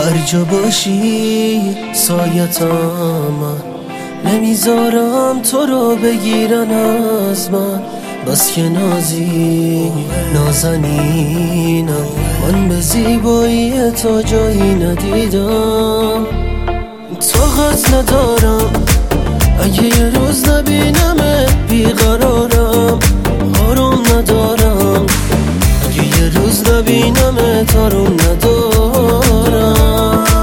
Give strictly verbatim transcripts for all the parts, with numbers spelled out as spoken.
هر جا باشی سایتم، نمیذارم تو رو بگیرن از من. بس که نازی نازنینم، من به زیبایی تو جایی ندیدم. طاقت ندارم اگه یه روز نبینمت بیقرارم. آروم ندارم اگه یه روز نبینمت آروم ندارم.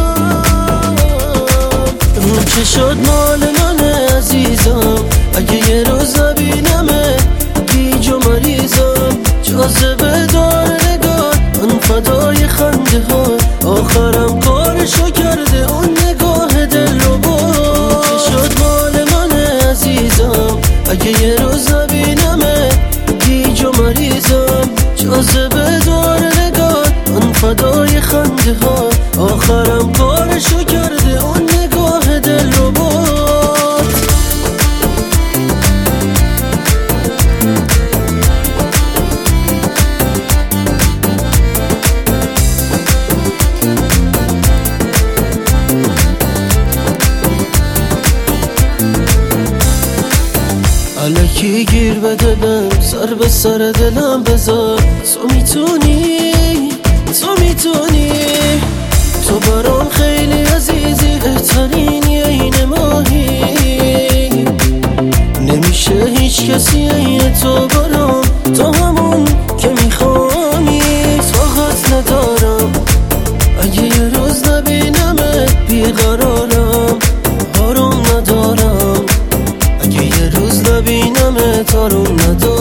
اون چه شد مال منه عزیزم، اگه یه روز نبینمت گیج و مریضم. جاذبه دار نگاه من فدای خنده ها، آخرم کارشو کرده اون نگاه دل رو برد. چه شد مال منه عزیزم، اگه یه روز نبینمت گیج و مریضم. جاذبه دار نگاه من فدای خنده ها، آخرم کارشو کرده اون نگاه دل رو برد. الکی گیر بده بهم، سر به سر دلم بذار. تو میتونی تو میتونی تو برام خیلی عزیزی، بهترینی عین ماهی. نمیشه هیچ کسی عین تو برام، تو همون که میخوانی. طاقت ندارم اگه یه روز نبینمت بیقرارم. آروم ندارم اگه یه روز نبینمت آروم ندارم.